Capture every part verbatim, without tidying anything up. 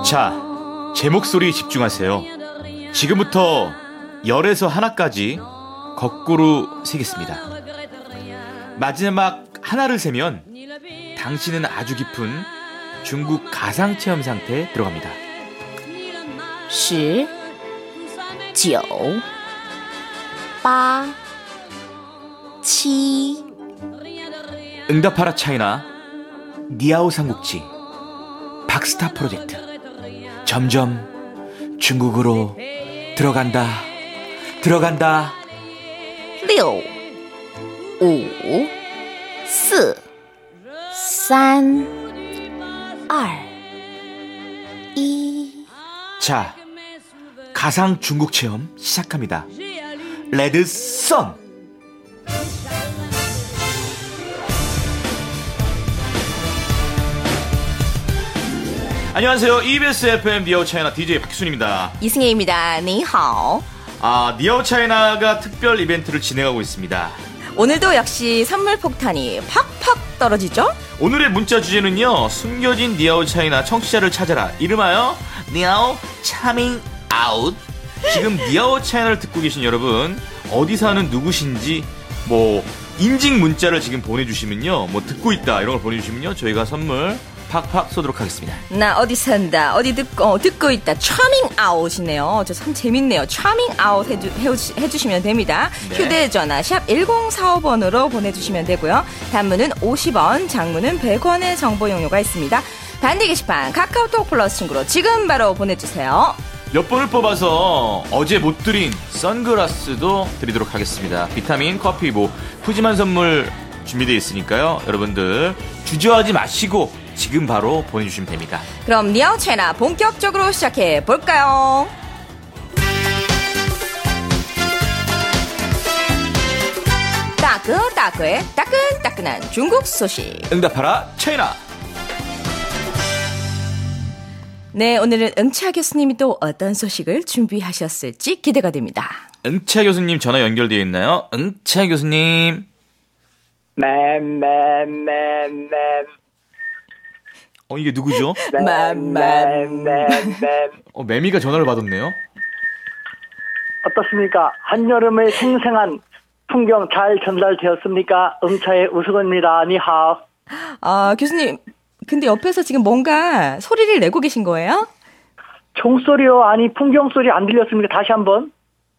자, 제 목소리 집중하세요. 지금부터 열에서 하나까지 거꾸로 세겠습니다. 마지막 하나를 세면 당신은 아주 깊은 중국 가상체험 상태에 들어갑니다. 십, 구, 팔, 칠. 응답하라 차이나, 니아오 삼국지, 박스타 프로젝트. 점점 중국으로 들어간다, 들어간다. 육, 오, 사, 삼, 이. 자, 가상 중국 체험 시작합니다. 레드 선. 안녕하세요. 이비에스 에프엠 니아오 차이나 디제이 박희순입니다. 이승혜입니다. 니하오. 아, 니아오 차이나가 특별 이벤트를 진행하고 있습니다. 오늘도 역시 선물 폭탄이 팍팍 떨어지죠? 오늘의 문자 주제는요, 숨겨진 니아오 차이나 청취자를 찾아라. 이름하여 니아오 차밍 아웃. 지금 니아오 차이나를 듣고 계신 여러분, 어디 사는 누구신지 뭐 인증 문자를 지금 보내주시면요, 뭐 듣고 있다 이런 걸 보내주시면요, 저희가 선물 팍팍 쏘도록 하겠습니다. 나 어디 산다, 어디 듣고, 어, 듣고 있다. 차밍 아웃이네요. 저 참 재밌네요. 차밍 아웃 해주, 해주, 해주시면 됩니다. 네. 휴대전화 샵 일공사오 번으로 보내주시면 되고요. 단문은 오십 원, 장문은 백 원의 정보 용료가 있습니다. 단디 게시판 카카오톡 플러스 친구로 지금 바로 보내주세요. 몇 번을 뽑아서 어제 못 드린 선글라스도 드리도록 하겠습니다. 비타민, 커피, 뭐 푸짐한 선물 준비되어 있으니까요. 여러분들 주저하지 마시고 지금 바로 보내주시면 됩니다. 그럼 니아오 차이나 본격적으로 시작해 볼까요? 따끈따끈 따끈따끈한 중국 소식. 응답하라 차이나. 네, 오늘은 응차 교수님이 또 어떤 소식을 준비하셨을지 기대가 됩니다. 응차 교수님 전화 연결되어 있나요? 응차 교수님. 맴맴맴맴. 어, 이게 누구죠? 맴맴맴. 어, 매미가 전화를 받았네요. 어떻습니까? 한여름의 생생한 풍경 잘 전달되었습니까? 응차의 우승입니다. 니하오. 아, 교수님, 근데 옆에서 지금 뭔가 소리를 내고 계신 거예요? 종소리요? 아니, 풍경 소리 안 들렸습니까? 다시 한번.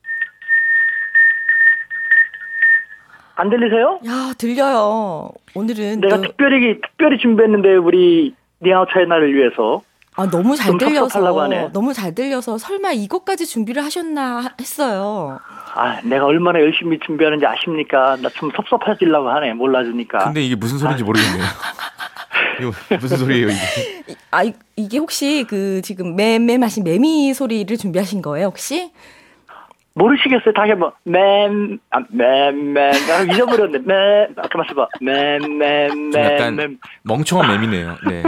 안 들리세요? 야, 들려요. 오늘은 내가 또... 특별히 특별히 준비했는데 우리 니아오 차이나를 위해서. 아, 너무 잘 들려서 하네. 너무 잘 들려서 설마 이것까지 준비를 하셨나 했어요. 아, 내가 얼마나 열심히 준비하는지 아십니까? 나 좀 섭섭해지려고 하네. 몰라주니까. 근데 이게 무슨 소리인지 아. 모르겠네요. 이거 무슨 소리예요, 이게? 아, 이게 혹시 그 지금 맴맴 하신 매미 소리를 준비하신 거예요, 혹시? 모르시겠어요? 다시 한번. 맴, 아, 맴, 맴. 나 잊어버렸네. 맴. 아까 말씀봐. 맴, 맴, 맴. 약간 멍청한 매미네요. 네.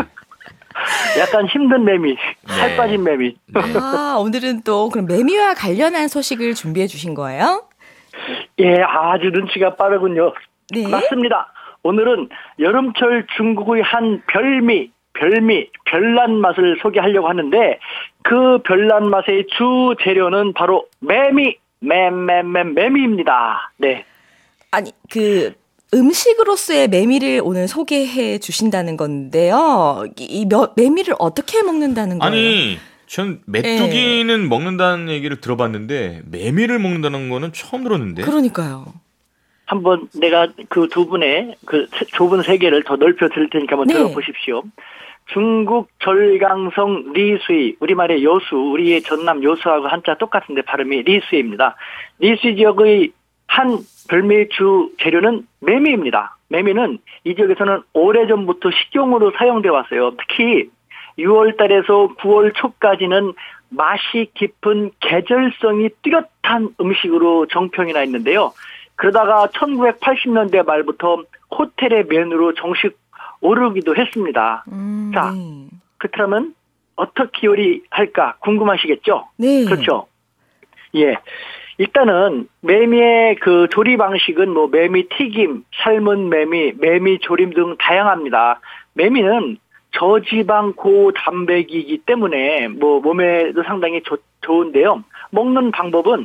약간 힘든 매미. 네. 살 빠진 매미. 네. 아, 오늘은 또 그럼 매미와 관련한 소식을 준비해 주신 거예요? 예, 아주 눈치가 빠르군요. 네. 맞습니다. 오늘은 여름철 중국의 한 별미, 별미, 별난 맛을 소개하려고 하는데 그 별난 맛의 주 재료는 바로 매미, 맴맴맴 매미입니다. 네. 아니, 그 음식으로서의 매미를 오늘 소개해 주신다는 건데요. 이 매미를 어떻게 먹는다는 거예요? 아니, 전 메뚜기는 네. 먹는다는 얘기를 들어봤는데 매미를 먹는다는 거는 처음 들었는데. 그러니까요. 한번 내가 그 두 분의 그 좁은 세계를 더 넓혀 드릴 테니까 한번 네. 들어보십시오. 중국 절강성 리수이, 우리말의 여수, 우리의 전남 여수하고 한자 똑같은데 발음이 리수이입니다. 리수이 지역의 한 별미의 주 재료는 매미입니다. 매미는 이 지역에서는 오래전부터 식용으로 사용되어 왔어요. 특히 유월 달에서 구월 초까지는 맛이 깊은 계절성이 뚜렷한 음식으로 정평이 나 있는데요. 그러다가 천구백팔십 년대 말부터 호텔의 메뉴로 정식 오르기도 했습니다. 음, 자, 네. 그렇다면 어떻게 요리할까 궁금하시겠죠? 네. 그렇죠. 예. 일단은 매미의 그 조리 방식은 뭐 매미 튀김, 삶은 매미, 매미 조림 등 다양합니다. 매미는 저지방 고단백이기 때문에 뭐 몸에도 상당히 좋, 좋은데요. 먹는 방법은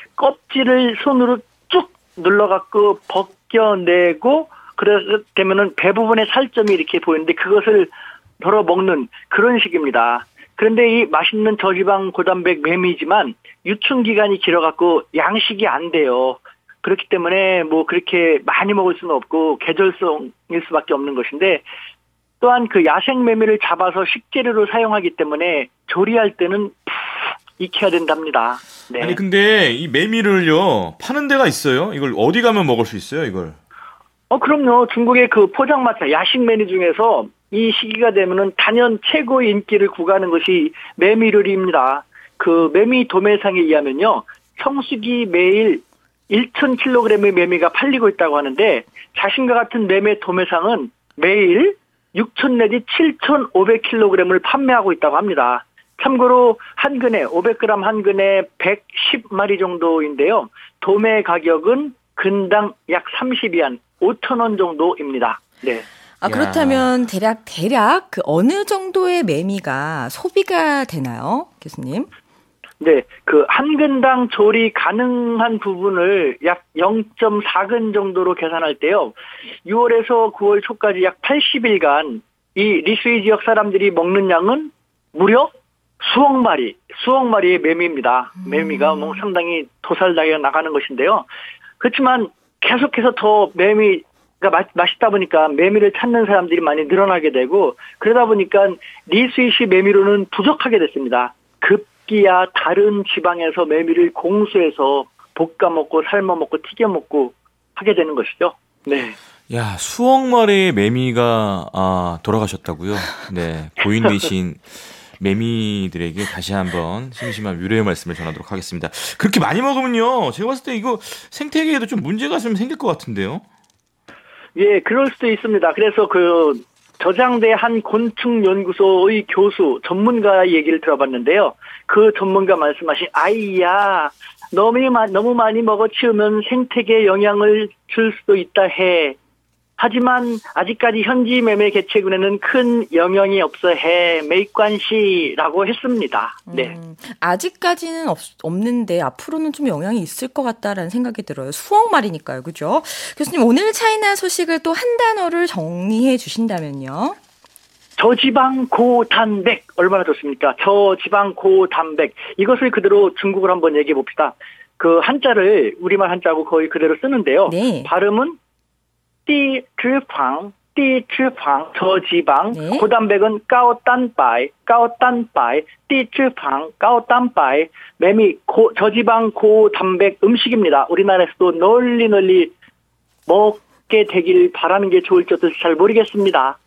껍질을 손으로 쭉 눌러갖고 벗겨내고 그래 되면은 배 부분에 살점이 이렇게 보이는데 그것을 덜어 먹는 그런 식입니다. 그런데 이 맛있는 저지방 고단백 메미지만 유통기간이 길어갖고 양식이 안 돼요. 그렇기 때문에 뭐 그렇게 많이 먹을 수는 없고 계절성일 수밖에 없는 것인데 또한 그 야생 메밀을 잡아서 식재료로 사용하기 때문에 조리할 때는 푹 익혀야 된답니다. 네. 아니 근데 이 메밀을요 파는 데가 있어요? 이걸 어디 가면 먹을 수 있어요, 이걸? 어 그럼요. 중국의 그 포장마차 야식 메뉴 중에서 이 시기가 되면은 단연 최고의 인기를 구가하는 것이 메밀요리입니다. 그 메미 도매상에 의하면요, 성수기 매일 천 킬로그램의 메미가 팔리고 있다고 하는데 자신과 같은 메밀 도매상은 매일 육천 내지 칠천오백 킬로그램을 판매하고 있다고 합니다. 참고로 한 근에 오백 그램 한 근에 백십 마리 정도인데요. 도매 가격은 근당 약 삼십 위안, 오천 원 정도입니다. 네. 아, 그렇다면 대략 대략 그 어느 정도의 매미가 소비가 되나요, 교수님? 네, 그 한 근당 조리 가능한 부분을 약 영 점 사 근 정도로 계산할 때요. 유월에서 구월 초까지 약 팔십 일간 이 리수이 지역 사람들이 먹는 양은 무려 수억 마리, 수억 마리의 매미입니다. 매미가 뭐 상당히 도살나게 나가는 것인데요. 그렇지만 계속해서 더 매미가 맛, 맛있다 보니까 매미를 찾는 사람들이 많이 늘어나게 되고 그러다 보니까 리수이시 매미로는 부족하게 됐습니다. 급기야 다른 지방에서 매미를 공수해서 볶아 먹고 삶아 먹고 튀겨 먹고 하게 되는 것이죠. 네. 야, 수억 마리의 매미가 아, 돌아가셨다고요? 네, 고인 되신 매미들에게 다시 한번 심심한 위로의 말씀을 전하도록 하겠습니다. 그렇게 많이 먹으면요, 제가 봤을 때 이거 생태계에도 좀 문제가 좀 생길 것 같은데요? 예, 그럴 수도 있습니다. 그래서 그 저장대 한 곤충연구소의 교수, 전문가 얘기를 들어봤는데요. 그 전문가 말씀하신, 아이야, 너무, 너무 많이 먹어 치우면 생태계에 영향을 줄 수도 있다 해. 하지만 아직까지 현지 매매 개체군에는 큰 영향이 없어 해. 메이관시라고 했습니다. 네. 음, 아직까지는 없, 없는데 앞으로는 좀 영향이 있을 것 같다라는 생각이 들어요. 수억 마리니까요. 그죠? 교수님, 오늘 차이나 소식을 또 한 단어를 정리해 주신다면요. 저지방 고단백 얼마나 좋습니까? 저지방 고단백 이것을 그대로 중국어로 한번 얘기해 봅시다. 그 한자를 우리말 한자하고 거의 그대로 쓰는데요. 네. 발음은 띠脂肪, 띠脂肪 저지방, 네. 고단백은 까오단바이, 까오단바이, 띠脂肪, 까오단바이 매미 고, 저지방 고단백 음식입니다. 우리나라에서도 널리 널리 먹게 되길 바라는 게 좋을지 어떨지 잘 모르겠습니다.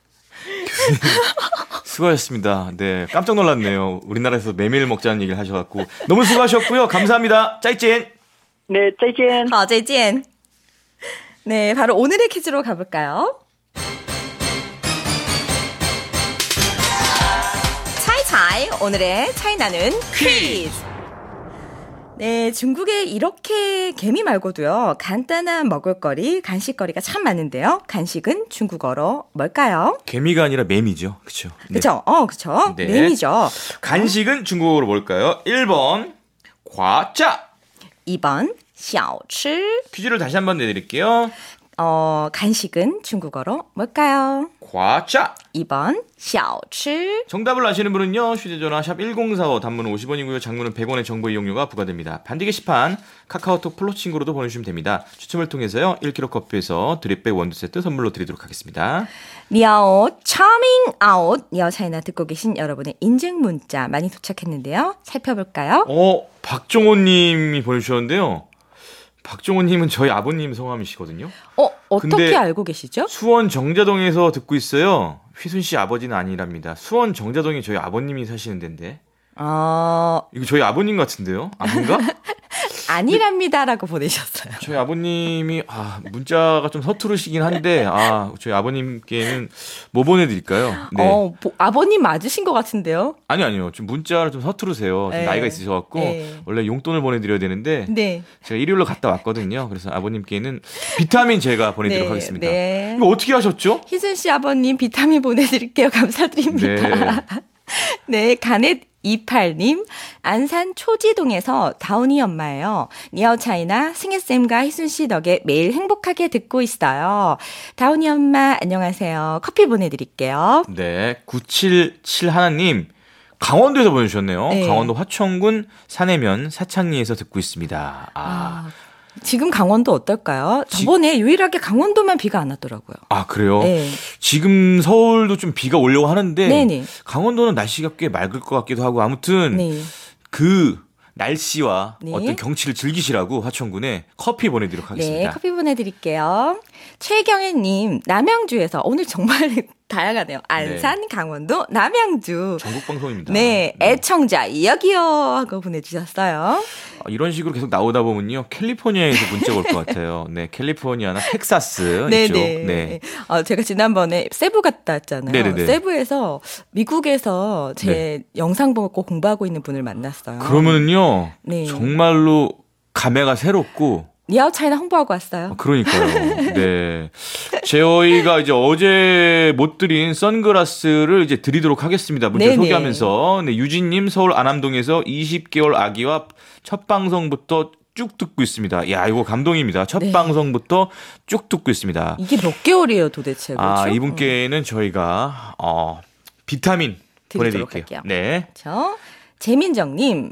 수고하셨습니다. 네, 깜짝 놀랐네요. 우리나라에서 메밀 먹자는 얘기를 하셔갖고 너무 수고하셨고요. 감사합니다. 짜이찐. 네, 짜이찐. 아, 짜이찐. 네, 바로 오늘의 퀴즈로 가볼까요? 차이차이 오늘의 차이나는 퀴즈. 네, 중국에 이렇게 개미 말고도요, 간단한 먹을거리, 간식거리가 참 많은데요. 간식은 중국어로 뭘까요? 개미가 아니라 매미죠. 그쵸? 네. 그쵸? 어, 그쵸? 네. 매미죠. 간식은 중국어로 뭘까요? 일 번 과자, 이 번 小吃. 퀴즈를 다시 한번 내드릴게요. 어, 간식은 중국어로 뭘까요? 과자. 이 번 小吃. 정답을 아시는 분은요, 휴대전화 샵 일공사오, 단문은 오십 원이고요, 장문은 백 원의 정보 이용료가 부과됩니다. 반디 게시판 카카오톡 플러 친구로도 보내주시면 됩니다. 추첨을 통해서요, 일 킬로그램 커피에서 드립백 원두 세트 선물로 드리도록 하겠습니다. 니아오 차밍 아웃. 니아오 차이나 듣고 계신 여러분의 인증 문자 많이 도착했는데요. 살펴볼까요? 어, 박종호님이 보내주셨는데요. 박종호님은 저희 아버님 성함이시거든요. 어, 어떻게 근데 알고 계시죠? 수원 정자동에서 듣고 있어요. 휘순 씨 아버지는 아니랍니다. 수원 정자동이 저희 아버님이 사시는 데인데. 아, 이거 저희 아버님 같은데요? 아닌가? 아니랍니다라고 보내셨어요. 저희 아버님이 아, 문자가 좀 서투르시긴 한데 아, 저희 아버님께는 뭐 보내드릴까요? 네. 어, 보, 아버님 맞으신 것 같은데요? 아니요, 아니요. 좀 문자를 좀 서투르세요. 좀 네. 나이가 있으셔갖고 네. 원래 용돈을 보내드려야 되는데 네. 제가 일요일로 갔다 왔거든요. 그래서 아버님께는 비타민 제가 보내드리도록 네, 하겠습니다. 네. 이거 어떻게 하셨죠? 희순 씨 아버님 비타민 보내드릴게요. 감사드립니다. 네, 가넷 이십팔 님, 안산 초지동에서 다운이 엄마예요. 니아오차이나 승혜쌤과 희순씨 덕에 매일 행복하게 듣고 있어요. 다운이 엄마 안녕하세요. 커피 보내드릴게요. 네, 구칠칠 하나님 강원도에서 보내주셨네요. 네. 강원도 화천군 산해면 사창리에서 듣고 있습니다. 아, 아, 지금 강원도 어떨까요? 저번에 유일하게 강원도만 비가 안 왔더라고요. 아 그래요? 네. 지금 서울도 좀 비가 오려고 하는데 네네. 강원도는 날씨가 꽤 맑을 것 같기도 하고 아무튼 네. 그 날씨와 네. 어떤 경치를 즐기시라고 화천군에 커피 보내드리도록 하겠습니다. 네, 커피 보내드릴게요. 최경혜님, 남양주에서 오늘 정말 다양하네요. 안산, 네. 강원도, 남양주. 전국 방송입니다. 네, 애청자 여기요 하고 보내주셨어요. 아, 이런 식으로 계속 나오다 보면요, 캘리포니아에서 문자가 올 것 같아요. 네, 캘리포니아나 텍사스 네네. 이쪽. 네. 어, 제가 지난번에 세부 갔다 왔잖아요. 네네네. 세부에서 미국에서 제 네. 영상 보고 공부하고 있는 분을 만났어요. 그러면은요, 네. 정말로 감회가 새롭고. 니아오차이나 홍보하고 왔어요. 그러니까요. 네. 저희가 이제 어제 못 드린 선글라스를 이제 드리도록 하겠습니다. 문자 네네. 소개하면서. 네, 유진님 서울 안암동에서 이십 개월 아기와 첫 방송부터 쭉 듣고 있습니다. 야, 이거 감동입니다. 첫 네. 방송부터 쭉 듣고 있습니다. 이게 몇 개월이에요, 도대체? 그렇죠? 아, 이분께는 저희가, 어, 비타민 드리도록 보내드릴게요. 할게요. 네. 그렇죠? 재민정님,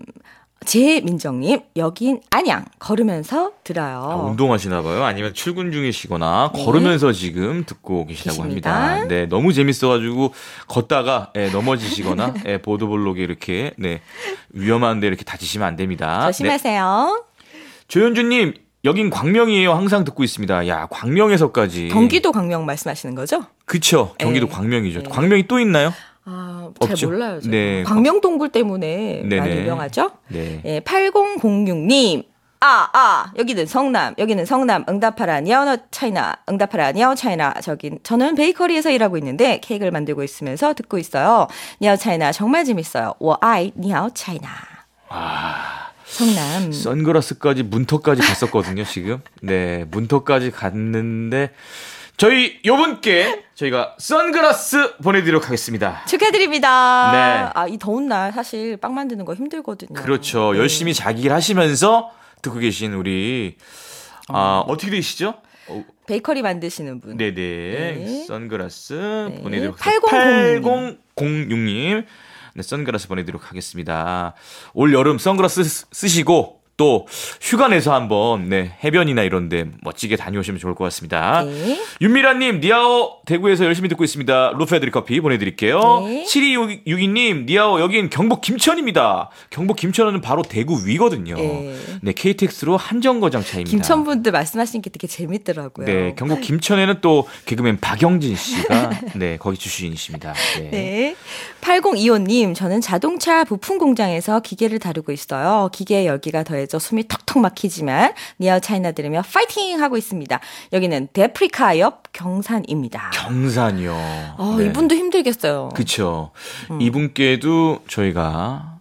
재민정님, 여긴 안양 걸으면서 들어요. 아, 운동하시나 봐요. 아니면 출근 중이시거나 네. 걸으면서 지금 듣고 계시다고 계십니다. 합니다. 네, 너무 재밌어가지고 걷다가 예, 넘어지시거나 예, 보도블록에 이렇게 네, 위험한데 이렇게 다치시면 안 됩니다. 조심하세요. 네. 조현주님, 여긴 광명이에요. 항상 듣고 있습니다. 야, 광명에서까지. 경기도 광명 말씀하시는 거죠? 그쵸. 경기도 네. 광명이죠. 네. 광명이 또 있나요? 아, 잘 없죠? 몰라요. 제가. 네. 광명동굴 때문에 네네. 많이 유명하죠? 네. 예, 팔공공육 님. 아, 아, 여기는 성남, 여기는 성남, 응답하라, 니아오 차이나, 응답하라, 니아오 차이나, 저기, 저는 베이커리에서 일하고 있는데, 케이크를 만들고 있으면서 듣고 있어요. 니아오 차이나, 정말 재밌어요. 워 아이, 니아오 차이나. 아. 성남. 선글라스까지 문턱까지 갔었거든요, 지금. 네, 문턱까지 갔는데, 저희 요분께 저희가 선글라스 보내드리도록 하겠습니다. 축하드립니다. 네. 아, 이 더운 날 사실 빵 만드는 거 힘들거든요. 그렇죠. 네. 열심히 자기 일 하시면서 듣고 계신 우리, 아, 어떻게 되시죠? 어, 베이커리 만드시는 분. 네네. 네. 선글라스 네. 보내드리도록 팔공공육 팔공공육 님. 네, 선글라스 보내드리도록 하겠습니다. 올 여름 선글라스 쓰- 쓰시고, 또 휴가 내서 한번 네, 해변이나 이런 데 멋지게 다녀오시면 좋을 것 같습니다. 네. 윤미라님, 니아오 대구에서 열심히 듣고 있습니다. 루페드리 커피 보내드릴게요. 네. 칠이육이 님, 니아오 여긴 경북 김천입니다. 경북 김천은 바로 대구 위거든요. 네. 네, 케이티엑스로 한정거장 차입니다. 김천분들 말씀하시는 게 되게 재밌더라고요. 네, 경북 김천에는 또 개그맨 박영진 씨가 네, 거기 출신이십니다. 네. 네. 팔공이오 님, 저는 자동차 부품 공장에서 기계를 다루고 있어요. 기계 열기가 더해져 숨이 턱턱 막히지만 니아오 차이나 들으며 파이팅 하고 있습니다. 여기는 데프리카 옆 경산입니다. 경산이요. 어, 네. 이분도 힘들겠어요. 그쵸. 음. 이분께도 저희가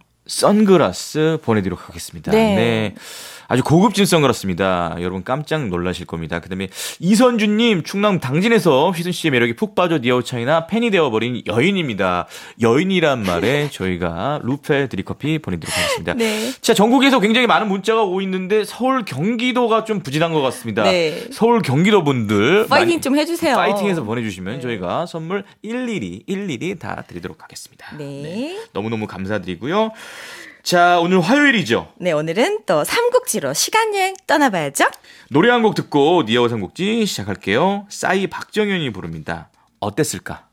선글라스 보내드리도록 하겠습니다. 네. 네. 아주 고급진 선글라스입니다. 여러분 깜짝 놀라실 겁니다. 그 다음에 이선주님, 충남 당진에서 휘순 씨의 매력에 푹 빠져 니아오 차이나 팬이 되어버린 여인입니다. 여인이란 말에 저희가 루페 드립커피 보내드리도록 하겠습니다. 네. 자, 전국에서 굉장히 많은 문자가 오고 있는데 서울 경기도가 좀 부진한 것 같습니다. 네. 서울 경기도 분들 파이팅 많이 좀 해주세요. 파이팅해서 보내주시면 네. 저희가 선물 일일이 일일이 다 드리도록 하겠습니다. 네. 네. 너무너무 감사드리고요. 자, 오늘 화요일이죠. 네, 오늘은 또 삼국지로 시간여행 떠나봐야죠. 노래 한 곡 듣고 니아오 삼국지 시작할게요. 싸이 박정현이 부릅니다. 어땠을까?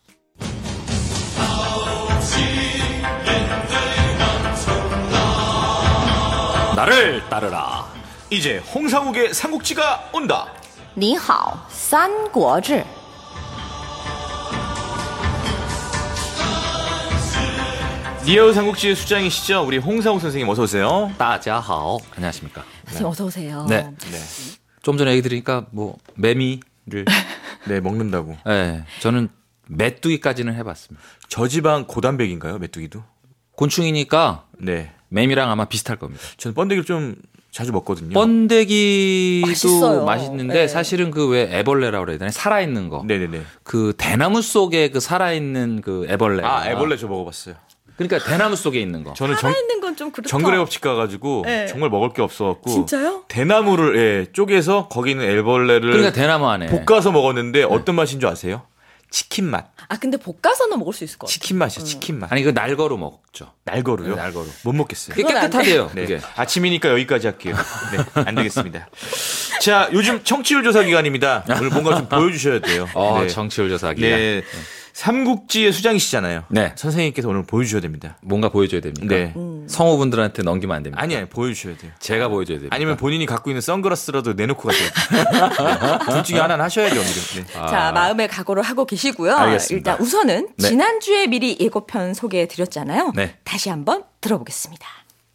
나를 따르라. 이제 홍상욱의 삼국지가 온다. 你好，三国志。 자, 니아오 삼국지의 수장이시죠? 우리 홍상욱 선생님 어서 오세요. 大家好. 안녕하십니까? 선생님 어서 오세요. 네. 네. 좀 전에 얘기 드리니까 뭐 매미를 네, 먹는다고. 네, 저는 메뚜기까지는 해봤습니다. 저지방 고단백인가요, 메뚜기도? 곤충이니까 네. 매미랑 아마 비슷할 겁니다. 저는 번데기를 좀 자주 먹거든요. 번데기도 맛있어요. 맛있는데 네. 사실은 그 왜 애벌레라고 그래야 되나? 살아있는 거. 네네네. 그 대나무 속에 그 살아있는 그 애벌레. 아, 애벌레 저 먹어봤어요. 그러니까 대나무 속에 있는 거. 저는 정, 살아있는 건 좀 그렇다. 정글의 법칙 가가지고 네. 정말 먹을 게 없어갖고 진짜요? 대나무를 예, 쪼개서 거기 있는 애벌레를 그러니까 대나무 안에. 볶아서 먹었는데 어떤 맛인 줄 아세요? 치킨 맛. 아 근데 볶아서는 먹을 수 있을 것 같아요. 치킨 맛이야, 치킨 맛. 아니 그 날거로 먹죠. 날거루요? 네, 날거루. 못 먹겠어요. 그게 그건 안 깨끗하대요. 네. 그게. 아침이니까 여기까지 할게요. 네, 안 되겠습니다. 자, 요즘 청취율 조사 기간입니다. 오늘 뭔가 좀 보여주셔야 돼요. 어, 네. 정치율 조사기. 네. 삼국지의 수장이시잖아요. 네. 선생님께서 오늘 보여주셔야 됩니다. 뭔가 보여줘야 됩니까? 네. 성우분들한테 넘기면 안 됩니다. 아니, 아니, 보여주셔야 돼요. 제가 보여줘야 됩니다. 아니면 본인이 갖고 있는 선글라스라도 내놓고 가세요. 네. 둘 중에 하나는 하셔야죠, 오늘은. 네. 자, 마음의 각오를 하고 계시고요. 알겠습니다. 일단 우선은 네. 지난주에 미리 예고편 소개해 드렸잖아요. 네. 다시 한번 들어보겠습니다.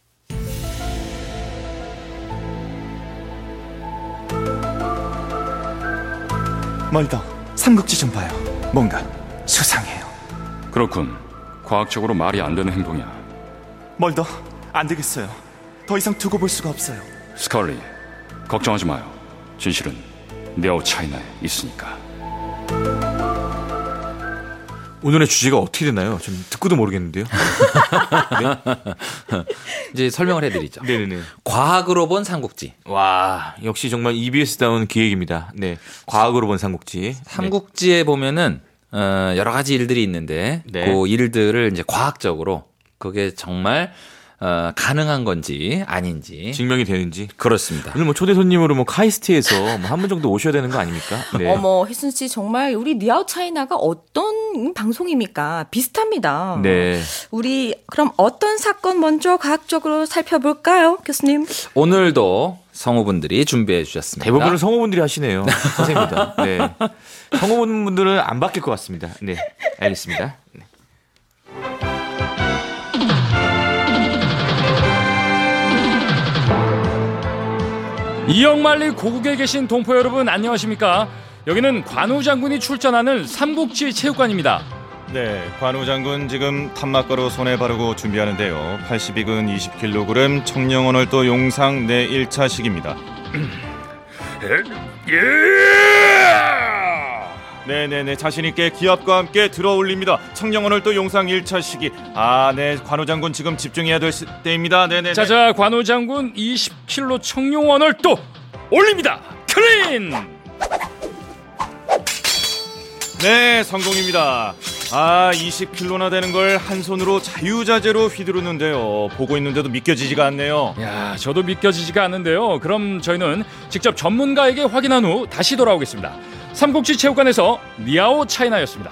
멀더 삼국지 좀 봐요. 뭔가 수상해요. 그렇군. 과학적으로 말이 안 되는 행동이야. 멀더 안 되겠어요. 더 이상 두고 볼 수가 없어요. 스컬리, 걱정하지 마요. 진실은 네오 차이나에 있으니까. 오늘의 주제가 어떻게 되나요? 좀 듣고도 모르겠는데요. 이제 설명을 해드리죠. 네네네. 과학으로 본 삼국지. 와, 역시 정말 이비에스다운 기획입니다. 네. 과학으로 본 삼국지. 삼국지에 보면은 어, 여러 가지 일들이 있는데 네. 그 일들을 이제 과학적으로 그게 정말 어, 가능한 건지 아닌지 네. 증명이 되는지. 그렇습니다. 오늘 뭐 초대 손님으로 뭐 카이스트에서 뭐 한 분 정도 오셔야 되는 거 아닙니까? 네. 어머, 혜순 씨 정말 우리 니아오 차이나가 어떤 방송입니까? 비슷합니다. 네. 우리 그럼 어떤 사건 먼저 과학적으로 살펴볼까요, 교수님? 오늘도 성우분들이 준비해 주셨습니다. 대부분은 성우분들이 하시네요. 선생님입니다. 네. 성우분들은 안 바뀔 것 같습니다. 네. 알겠습니다. 네. 이영만리 고국에 계신 동포 여러분 안녕하십니까? 여기는 관우 장군이 출전하는 삼국지 체육관입니다. 네, 관우 장군 지금 탐막가루 손에 바르고 준비하는데요. 팔십이 근 이십 킬로그램 청령원월도 용상 내 일 차식입니다. 네네네, 자신있게 기합과 함께 들어올립니다. 청령원월도 용상 일 차식이. 아, 네, 관우 장군 지금 집중해야 될 때입니다. 네네. 자자, 관우 장군 이십 킬로그램 청룡원을 또 올립니다. 클린! 네, 성공입니다. 아, 이십 킬로그램나 되는 걸 한 손으로 자유자재로 휘두르는데요. 보고 있는데도 믿겨지지가 않네요. 야, 저도 믿겨지지가 않는데요. 그럼 저희는 직접 전문가에게 확인한 후 다시 돌아오겠습니다. 삼국지 체육관에서 니아오 차이나였습니다.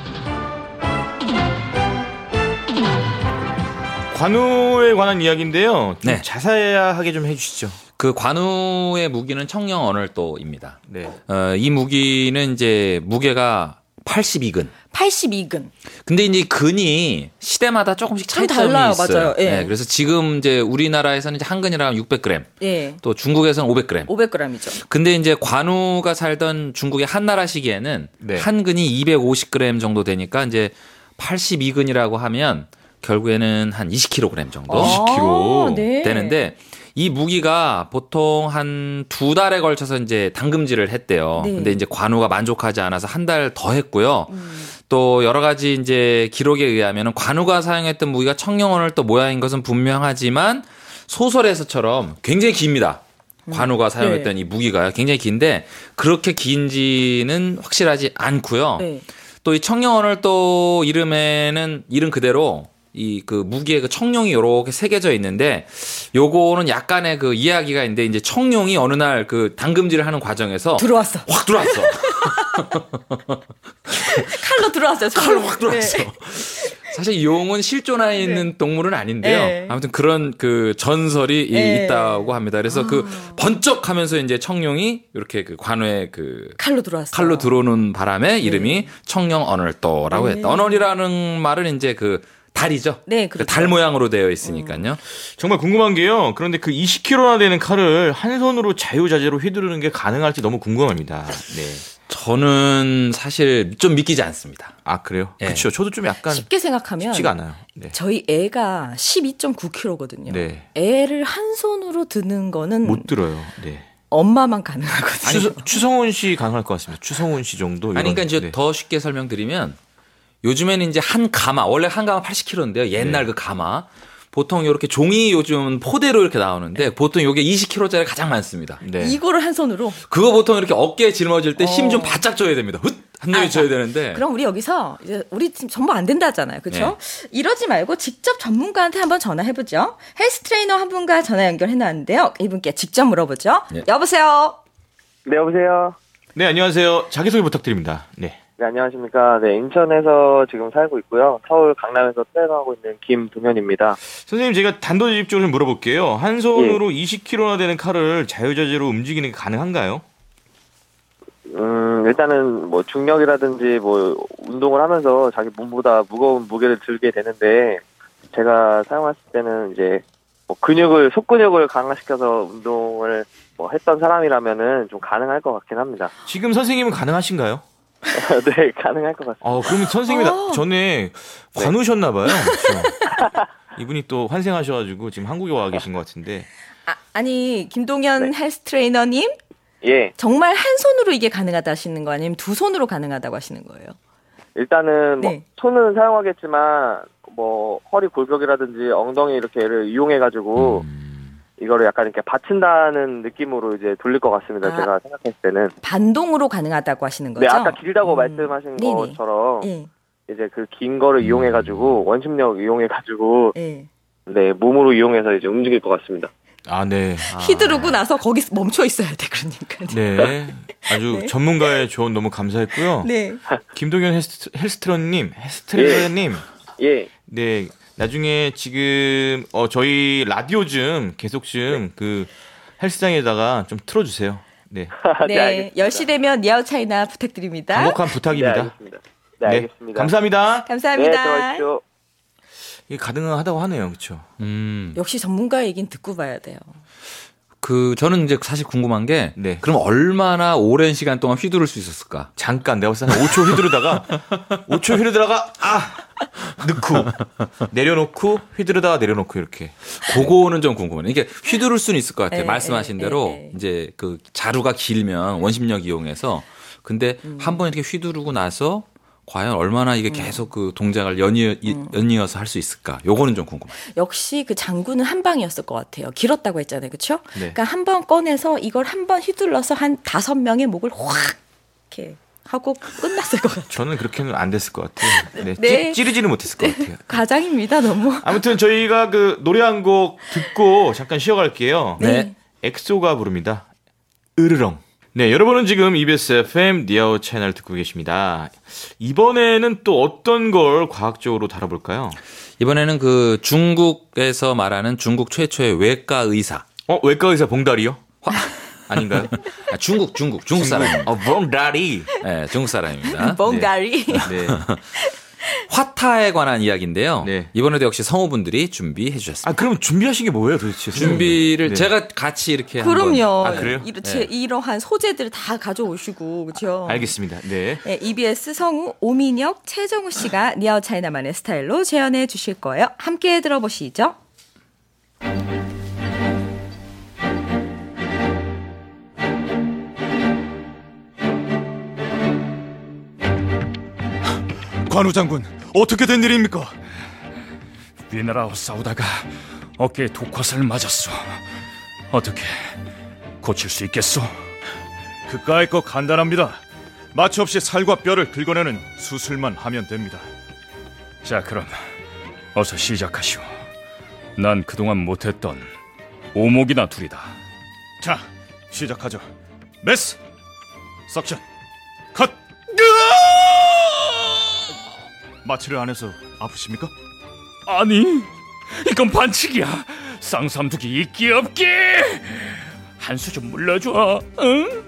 관우에 관한 이야기인데요. 좀 네. 자세하게 좀 해주시죠. 그 관우의 무기는 청령 언월도입니다. 네. 어, 이 무기는 이제 무게가 팔십이 근. 팔십이 근. 근데 이제 근이 시대마다 조금씩 좀 차이점이 달라요, 있어요. 맞아요. 예. 네, 그래서 지금 이제 우리나라에서는 이제 한 근이라면 육백 그램, 예. 또 중국에서는 오백 그램. 오백 그램이죠. 근데 이제 관우가 살던 중국의 한나라 시기에는 네. 한 근이 이백오십 그램 정도 되니까 이제 팔십이 근이라고 하면 결국에는 한 이십 킬로그램 정도 이십 킬로그램 아, 네. 되는데 이 무기가 보통 한 두 달에 걸쳐서 이제 당금질을 했대요. 네. 근데 이제 관우가 만족하지 않아서 한 달 더 했고요. 음. 또 여러 가지 이제 기록에 의하면 관우가 사용했던 무기가 청령원을 또 모양인 것은 분명하지만 소설에서처럼 굉장히 깁니다. 관우가 사용했던 네. 이 무기가 굉장히 긴데 그렇게 긴지는 확실하지 않고요. 네. 또 이 청령원을 또 이름에는 이름 그대로 이 그 무기에 그 청룡이 요렇게 새겨져 있는데 요거는 약간의 그 이야기가 있는데 이제 청룡이 어느 날 그 당금질을 하는 과정에서 들어왔어. 확 들어왔어. 칼로 들어왔어요. 칼로 확 들어왔어. 네. 사실 이 용은 실존하에 있는 동물은 아닌데요. 네. 아무튼 그런 그 전설이 네. 있다고 합니다. 그래서 아. 그 번쩍하면서 이제 청룡이 이렇게 그 관우의 그 칼로 들어왔어. 칼로 들어오는 바람에 이름이 청령 언월도라고 네. 했다. 언월이라는 말은 이제 그 달이죠. 네, 그렇죠. 달 모양으로 되어 있으니까요. 음. 정말 궁금한 게요. 그런데 그 이십 킬로그램나 되는 칼을 한 손으로 자유자재로 휘두르는 게 가능할지 너무 궁금합니다. 네. 저는 사실 좀 믿기지 않습니다. 아, 그래요? 네. 그렇죠. 저도 좀 약간 쉽게 생각하면 쉽지가 않아요. 네. 저희 애가 십이 점 구 킬로그램거든요. 네. 애를 한 손으로 드는 거는 못 들어요. 네. 엄마만 가능하거든요. 추, 추성훈 씨 가능할 것 같습니다. 추성훈 씨 정도. 아니, 그러니까 이제 네. 더 쉽게 설명드리면 요즘에는 이제 한 가마, 원래 한 가마 팔십 킬로그램인데요. 옛날 네. 그 가마. 보통 이렇게 종이 요즘 포대로 이렇게 나오는데 보통 이게 이십 킬로그램짜리 가장 많습니다. 네. 이거를 한 손으로. 그거 보통 이렇게 어깨에 짊어질 때 힘 좀 어. 바짝 줘야 됩니다. 훗! 한 명이 아, 줘야 되는데. 그럼 우리 여기서 이제 우리 지금 전부 안 된다잖아요. 그렇죠? 네. 이러지 말고 직접 전문가한테 한번 전화해 보죠. 헬스 트레이너 한 분과 전화 연결해 놨는데요. 이분께 직접 물어보죠. 네. 여보세요. 네, 여보세요. 네, 안녕하세요. 자기소개 부탁드립니다. 네. 네, 안녕하십니까. 네, 인천에서 지금 살고 있고요. 서울 강남에서 트레이너하고 있는 김동현입니다. 선생님, 제가 단도직입적으로 좀 물어볼게요. 한 손으로 예. 이십 킬로그램나 되는 칼을 자유자재로 움직이는 게 가능한가요? 음, 일단은 뭐 중력이라든지 뭐 운동을 하면서 자기 몸보다 무거운 무게를 들게 되는데 제가 사용했을 때는 이제 뭐 근육을, 속근육을 강화시켜서 운동을 뭐 했던 사람이라면은 좀 가능할 것 같긴 합니다. 지금 선생님은 가능하신가요? 네, 가능할 것 같습니다. 어, 그러면 선생님이 나, 전에 관우셨나봐요. 그렇죠? 이분이 또 환생하셔가지고 지금 한국에 와 계신 것 같은데. 아, 아니 김동현 네. 헬스 트레이너님 예. 정말 한 손으로 이게 가능하다 하시는 거 아니면 두 손으로 가능하다고 하시는 거예요? 일단은 뭐 네. 손은 사용하겠지만 뭐 허리 골격이라든지 엉덩이 이렇게를 이용해가지고 음. 이거를 약간 이렇게 받친다는 느낌으로 이제 돌릴 것 같습니다. 아. 제가 생각했을 때는. 반동으로 가능하다고 하시는 거죠? 네, 아까 길다고 음. 말씀하신 네네. 것처럼 예. 이제 그 긴 거를 이용해가지고 원심력 이용해가지고 예. 네 몸으로 이용해서 이제 움직일 것 같습니다. 아, 네. 아. 휘두르고 나서 거기 멈춰 있어야 돼, 그러니까. 네. 아주 네. 전문가의 조언 너무 감사했고요. 네. 김동현 헬스, 헬스트런님, 헬스트레이너님. 예. 네. 나중에 지금, 어, 저희 라디오 좀 계속 좀 그 헬스장에다가 좀 틀어주세요. 네. 네, 알겠습니다. 열 시 되면 니아우 차이나 부탁드립니다. 간곡한 네, 부탁입니다. 알겠습니다. 네, 알겠습니다. 감사합니다. 감사합니다. 네, 들어가십시오. 이게 가능하다고 하네요. 그렇죠? 음. 역시 전문가 얘기는 듣고 봐야 돼요. 그 저는 이제 사실 궁금한 게 네. 그럼 얼마나 오랜 시간 동안 휘두를 수 있었을까? 잠깐 내가 봤을 때 한 오 초 휘두르다가 오 초 휘두르다가 아 넣고 내려놓고 휘두르다가 내려놓고 이렇게. 그거는 좀 궁금해요. 이게 휘두를 수는 있을 것 같아요. 네, 말씀하신 네, 대로 네, 네. 이제 그 자루가 길면 원심력 이용해서 근데 음. 한 번 이렇게 휘두르고 나서 과연 얼마나 이게 계속 그 동작을 연이어, 음. 연이어서 할 수 있을까? 요거는 좀 궁금해요. 역시 그 장구는 한 방이었을 것 같아요. 길었다고 했잖아요. 그렇죠? 네. 그러니까 한 번 꺼내서 이걸 한 번 휘둘러서 한 다섯 명의 목을 확 이렇게 하고 끝났을 것 같아요. 저는 그렇게는 안 됐을 것 같아요. 네. 네. 찌, 찌르지는 못했을 것 같아요. 과장입니다. 너무. 아무튼 저희가 그 노래 한 곡 듣고 잠깐 쉬어갈게요. 네. 엑소가 부릅니다. 으르렁. 네, 여러분은 지금 이비에스 에프엠 니아오 채널 듣고 계십니다. 이번에는 또 어떤 걸 과학적으로 다뤄볼까요? 이번에는 그 중국에서 말하는 중국 최초의 외과 의사. 어, 외과 의사 봉다리요? 아닌가요? 아, 중국, 중국, 중국 사람. 어, 봉다리. 네, 중국 사람입니다. 뻥가리. 네. 화타에 관한 이야기인데요. 네. 이번에도 역시 성우분들이 준비해 주셨습니다. 아, 그럼 준비하신 게 뭐예요, 도대체? 준비를 네. 제가 같이 이렇게 한번- 그럼요. 아, 그래요? 이러, 네. 이러한 소재들을 다 가져오시고 그렇죠. 알겠습니다. 네. 네, 이비에스 성우 오민혁, 최정우 씨가 니아우 차이나만의 스타일로 재현해 주실 거예요. 함께 들어보시죠. 관우 장군, 어떻게 된 일입니까? 위나라와 싸우다가 어깨에 독화살 맞았어. 어떻게 고칠 수 있겠소? 그까이 거 간단합니다. 마취 없이 살과 뼈를 긁어내는 수술만 하면 됩니다. 자, 그럼 어서 시작하시오. 난 그동안 못했던 오목이나 둘이다. 자, 시작하죠. 메스, 석션, 컷. 마취를 안 해서 아프십니까? 아니, 이건 반칙이야. 쌍삼두기 있기 없기. 한 수 좀 물러줘. 응?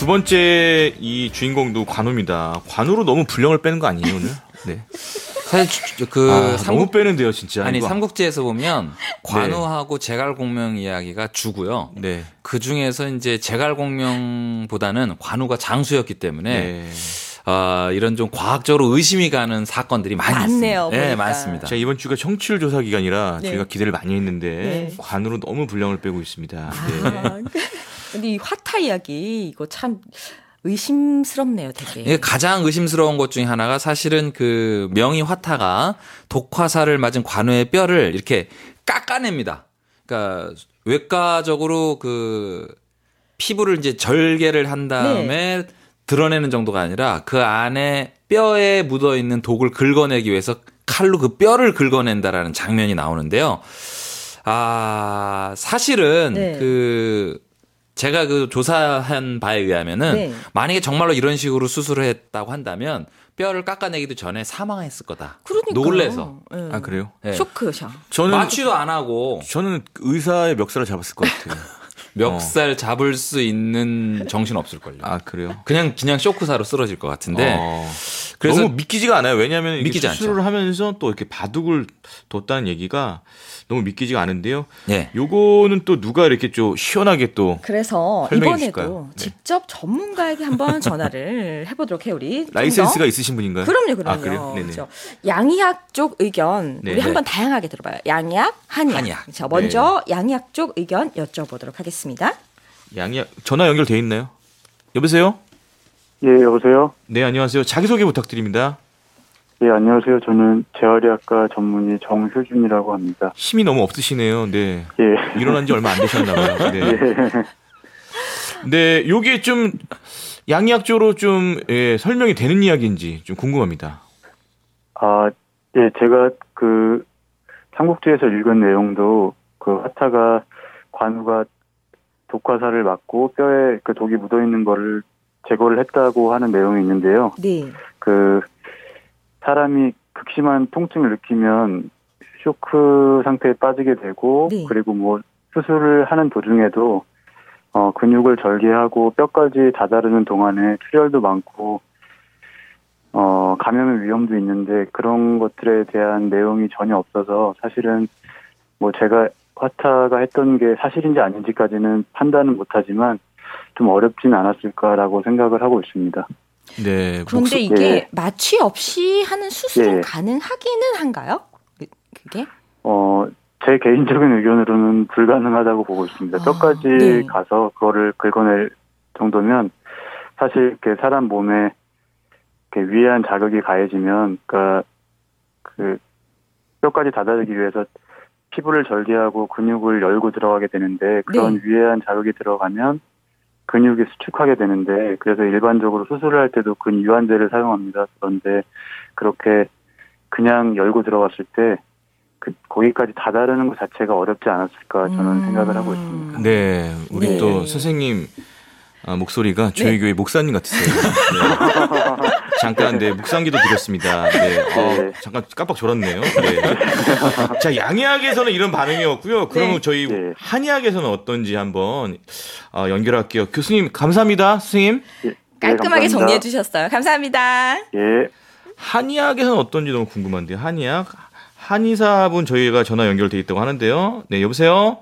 두 번째 이 주인공도 관우입니다. 관우로 너무 분량을 빼는 거 아니에요 오늘? 네. 사실 그 아, 삼국, 너무 빼는데요 진짜. 아니 이거. 삼국지에서 보면 관우하고 네. 제갈공명 이야기가 주고요. 네. 그 중에서 이제 제갈공명보다는 관우가 장수였기 때문에 네. 어, 이런 좀 과학적으로 의심이 가는 사건들이 많이 많네요. 있습니다. 네, 많습니다. 자, 이번 주가 청취율 조사 기간이라 네. 저희가 기대를 많이 했는데 네. 관우로 너무 분량을 빼고 있습니다. 네. 아, 근데 이 화타 이야기 이거 참 의심스럽네요, 되게. 이게 가장 의심스러운 것 중에 하나가 사실은 그 명의 화타가 독화살을 맞은 관우의 뼈를 이렇게 깎아냅니다. 그러니까 외과적으로 그 피부를 이제 절개를 한 다음에 네. 드러내는 정도가 아니라 그 안에 뼈에 묻어 있는 독을 긁어내기 위해서 칼로 그 뼈를 긁어낸다라는 장면이 나오는데요. 아, 사실은 네. 그 제가 그 조사한 바에 의하면은 네. 만약에 정말로 이런 식으로 수술을 했다고 한다면 뼈를 깎아내기도 전에 사망했을 거다. 그러니까. 놀래서. 네. 아, 그래요? 네. 쇼크셔. 저는 마취도 안 하고 저는 의사의 멱살을 잡았을 것 같아요. 멱살 어. 잡을 수 있는 정신 없을걸요. 아, 그래요? 그냥 그냥 쇼크사로 쓰러질 것 같은데. 어. 그래서 너무 믿기지가 않아요. 왜냐하면 믿기지 수술을 않죠. 하면서 또 이렇게 바둑을 뒀다는 얘기가 너무 믿기지가 않은데요. 네. 요거는 또 누가 이렇게 좀 시원하게 또 그래서 설명해 이번에도 주실까요? 네. 직접 전문가에게 한번 전화를 해보도록 해요. 우리 라이센스가 있으신 분인가요? 그럼요, 그럼요. 아, 그래요? 네네. 그렇죠. 양의학 쪽 의견 네네. 우리 한번 다양하게 들어봐요. 양의학, 한의학. 한의학. 그렇죠. 먼저 네. 양의학 쪽 의견 여쭤보도록 하겠습니다. 양의학 전화 연결돼 있나요? 여보세요? 예, 여보세요? 네, 안녕하세요. 자기소개 부탁드립니다. 예, 안녕하세요. 저는 재활의학과 전문의 정효준이라고 합니다. 힘이 너무 없으시네요. 네. 예. 일어난 지 얼마 안 되셨나 봐요. 네. 예. 네, 요게 좀 양의학적으로 좀 예, 설명이 되는 이야기인지 좀 궁금합니다. 아, 예, 제가 그 삼국지에서 읽은 내용도 그 화타가 관우가 독화살을 맞고 뼈에 그 독이 묻어 있는 거를 제거를 했다고 하는 내용이 있는데요. 네. 그 사람이 극심한 통증을 느끼면 쇼크 상태에 빠지게 되고 네. 그리고 뭐 수술을 하는 도중에도 어 근육을 절개하고 뼈까지 다다르는 동안에 출혈도 많고 어 감염의 위험도 있는데 그런 것들에 대한 내용이 전혀 없어서 사실은 뭐 제가 화타가 했던 게 사실인지 아닌지까지는 판단은 못하지만 좀 어렵진 않았을까라고 생각을 하고 있습니다. 네. 그런데 목소... 이게 예. 마취 없이 하는 수술은 예. 가능하기는 한가요? 그게? 어, 제 개인적인 의견으로는 불가능하다고 보고 있습니다. 아, 뼈까지 네. 가서 그거를 긁어낼 정도면 사실 그 사람 몸에 이렇게 위해한 자극이 가해지면 그러니까 그 뼈까지 다다르기 위해서 피부를 절개하고 근육을 열고 들어가게 되는데 그런 네. 위해한 자극이 들어가면 근육이 수축하게 되는데 그래서 일반적으로 수술을 할 때도 근유한제를 사용합니다. 그런데 그렇게 그냥 열고 들어갔을 때 그 거기까지 다다르는 것 자체가 어렵지 않았을까 저는 음. 생각을 하고 있습니다. 네, 우리 네. 또 선생님 아, 목소리가 저희 네. 교회 목사님 같으세요. 네. 잠깐 네 묵상기도 드렸습니다. 네, 어, 네. 잠깐 깜빡 졸았네요. 네. 자, 양의학에서는 이런 반응이었고요. 그러면 네. 저희 네. 한의학에서는 어떤지 한번 어, 연결할게요. 교수님 감사합니다, 선생님. 예, 예, 깔끔하게 감사합니다. 정리해 주셨어요. 감사합니다. 예. 한의학에서는 어떤지 너무 궁금한데요. 한의학 한의사분 저희가 전화 연결돼 있다고 하는데요. 네, 여보세요.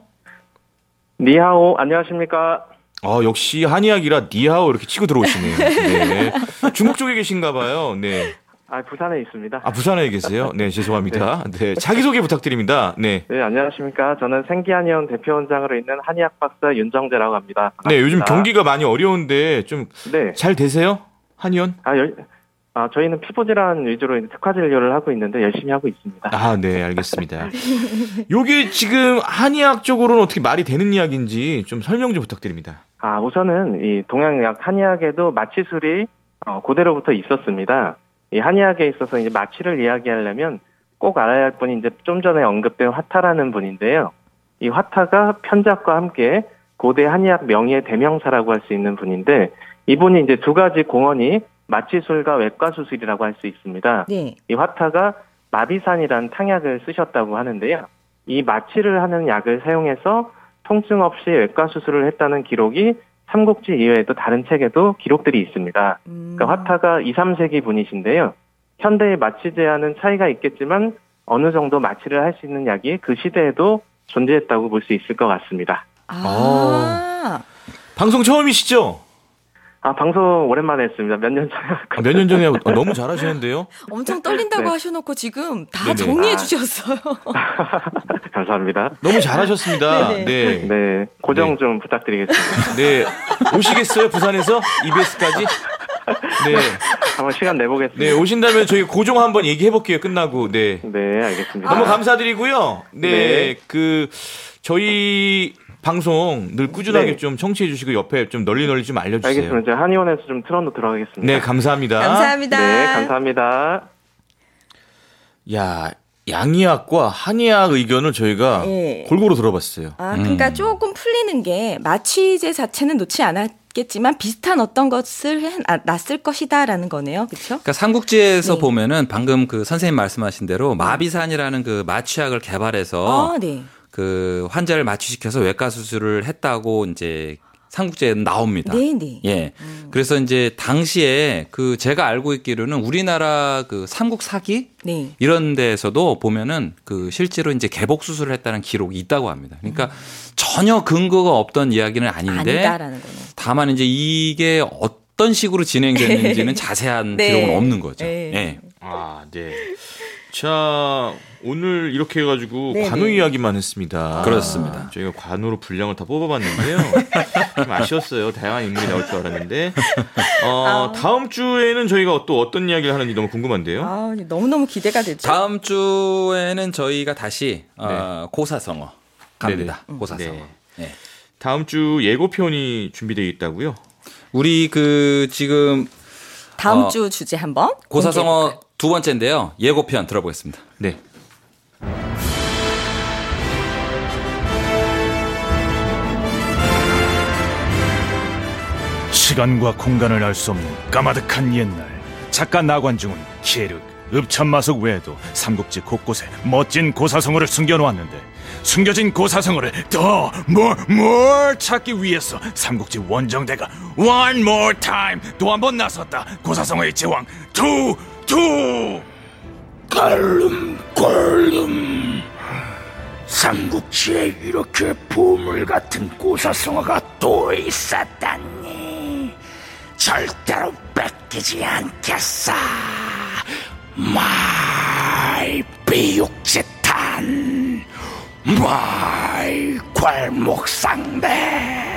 니하오, 안녕하십니까? 아, 역시 한의학이라 니하오 이렇게 치고 들어오시네요. 네. 중국 쪽에 계신가 봐요. 네. 아, 부산에 있습니다. 아, 부산에 계세요? 네, 죄송합니다. 네. 자기소개 부탁드립니다. 네. 네, 안녕하십니까? 저는 생기한의원 대표원장으로 있는 한의학 박사 윤정재라고 합니다. 반갑습니다. 네, 요즘 경기가 많이 어려운데 좀 잘 네. 되세요? 한의원? 아, 열, 아, 저희는 피부질환 위주로 이제 특화 진료를 하고 있는데 열심히 하고 있습니다. 아, 네, 알겠습니다. 요게 지금 한의학 쪽으로는 어떻게 말이 되는 이야기인지 좀 설명 좀 부탁드립니다. 아, 우선은 이 동양의학, 한의학에도 마취술이 어, 고대로부터 있었습니다. 이 한의학에 있어서 이제 마취를 이야기하려면 꼭 알아야 할 분이 이제 좀 전에 언급된 화타라는 분인데요. 이 화타가 편작과 함께 고대 한의학 명의의 대명사라고 할 수 있는 분인데 이분이 이제 두 가지 공헌이 마취술과 외과수술이라고 할 수 있습니다. 네. 이 화타가 마비산이라는 탕약을 쓰셨다고 하는데요. 이 마취를 하는 약을 사용해서 통증 없이 외과수술을 했다는 기록이 삼국지 이외에도 다른 책에도 기록들이 있습니다. 음. 그러니까 화타가 이, 삼 세기 분이신데요. 현대의 마취 제한은 차이가 있겠지만 어느 정도 마취를 할 수 있는 약이 그 시대에도 존재했다고 볼 수 있을 것 같습니다. 아. 방송 처음이시죠? 아, 방송 오랜만에 했습니다. 몇 년 전에. 아, 몇 년 전에 하고 아, 너무 잘하시는데요? 엄청 떨린다고 네. 하셔놓고 지금 다 네네. 정리해 아. 주셨어요. 감사합니다. 너무 잘하셨습니다. 네네. 네. 네, 고정 네. 좀 부탁드리겠습니다. 네. 오시겠어요? 부산에서? 이비에스까지? 네. 한번 시간 내보겠습니다. 네, 오신다면 저희 고정 한번 얘기해 볼게요. 끝나고. 네. 네, 알겠습니다. 너무 감사드리고요. 네. 네. 그 저희 방송 늘 꾸준하게 네. 좀 청취해 주시고 옆에 좀 널리 널리 좀 알려 주세요. 알겠습니다. 제가 한의원에서 좀 틀어놓도록 하겠습니다. 네, 감사합니다. 감사합니다. 네, 감사합니다. 야, 양의학과 한의학 의견을 저희가 네. 골고루 들어봤어요. 아, 그러니까 음. 조금 풀리는 게 마취제 자체는 놓지 않았겠지만 비슷한 어떤 것을 해, 아, 놨을 것이다라는 거네요. 그렇죠? 그러니까 삼국지에서 네. 보면은 방금 그 선생님 말씀하신 대로 마비산이라는 그 마취약을 개발해서 아, 네. 그 환자를 마취시켜서 외과 수술을 했다고 이제 삼국지에 나옵니다. 네, 네. 예. 그래서 이제 당시에 그 제가 알고 있기로는 우리나라 그 삼국 사기 네. 이런 데에서도 보면은 그 실제로 이제 개복 수술을 했다는 기록이 있다고 합니다. 그러니까 전혀 근거가 없던 이야기는 아닌데 아니다라는 거는. 다만 이제 이게 어떤 식으로 진행됐는지는 자세한 네. 기록은 없는 거죠. 네. 예. 아, 네. 자, 오늘 이렇게 해가지고 네네. 관우 이야기만 했습니다. 그렇습니다. 저희가 관우로 분량을 다 뽑아봤는데요. 좀 아쉬웠어요. 다양한 인물이 나올 줄 알았는데. 어, 다음 주에는 저희가 또 어떤 이야기를 하는지 너무 궁금한데요. 아, 너무너무 기대가 되죠. 다음 주에는 저희가 다시 어, 고사성어 갑니다. 네네. 고사성어. 네. 예. 다음 주 예고편이 준비되어 있다고요? 우리 그 지금 다음 어, 주 주제 한번 고사성어 두 번째인데요. 예고편 들어보겠습니다. 네. 시간과 공간을 알 수 없는 까마득한 옛날, 작가 나관중은 계륵, 읍참마석 외에도 삼국지 곳곳에 멋진 고사성어를 숨겨놓았는데 숨겨진 고사성어를 더 뭘 뭘 찾기 위해서 삼국지 원정대가 one more time 또 한 번 나섰다. 고사성어의 제왕 투 투 갈름 갈름 삼국지에 이렇게 보물 같은 고사성어가 또 있었다니 절대로 뺏기지 않겠어. 마이 비육지탄 마이 괄목상대.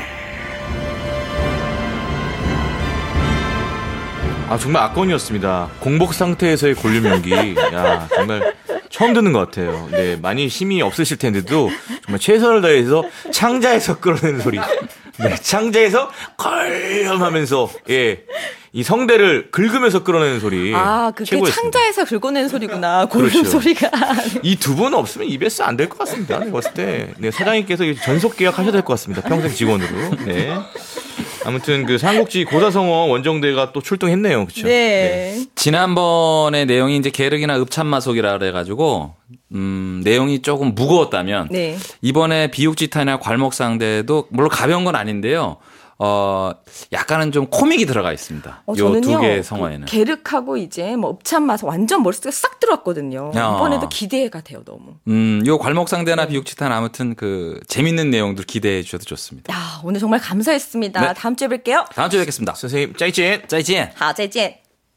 아, 정말 악건이었습니다. 공복 상태에서의 골룸 연기. 야, 정말 처음 듣는 것 같아요. 네, 많이 힘이 없으실 텐데도 정말 최선을 다해서 창자에서 끌어내는 소리. 네, 창자에서 걸렴하면서, 예, 이 성대를 긁으면서 끌어내는 소리. 아, 그게 최고였습니다. 창자에서 긁어내는 소리구나. 골룸 그렇죠. 소리가. 이 두 분 없으면 이비에스 안 될 것 같습니다. 내가 봤을 때. 네, 사장님께서 전속 계약하셔야 될 것 같습니다. 평생 직원으로. 네. 아무튼 그 삼국지 고사성어 원정대가 또 출동했네요. 그렇죠? 네. 지난번에 내용이 이제 계륵이나 읍참마속이라 그래가지고 음, 내용이 조금 무거웠다면 네. 이번에 비육지탄이나 괄목상대도 물론 가벼운 건 아닌데요. 어, 약간은 좀 코믹이 들어가 있습니다. 어, 요 저는요, 두 개의 성어에는. 그 계륵하고 이제 뭐 읍참마서 완전 머릿속에 싹 들어왔거든요. 야. 이번에도 기대가 돼요, 너무. 음, 요 괄목상대나 비육지탄 아무튼 그 재밌는 내용들 기대해 주셔도 좋습니다. 야, 오늘 정말 감사했습니다. 네. 다음 주에 뵐게요. 다음 주에 뵙겠습니다. 선생님, 짜이찐. 짜이찐. 好，再见.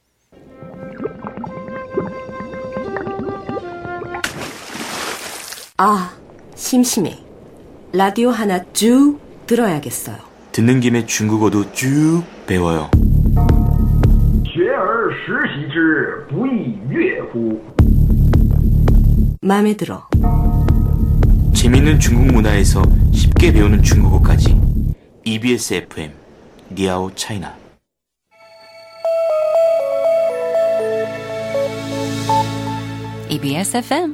아, 심심해. 라디오 하나 쭉 들어야겠어요. 듣는 김에 중국어도 쭉 배워요. 学而时习之，不亦乐乎? 마음에 들어. 재밌는 중국 문화에서 쉽게 배우는 중국어까지. 이비에스 에프엠, 니아오 차이나. 이비에스 에프엠.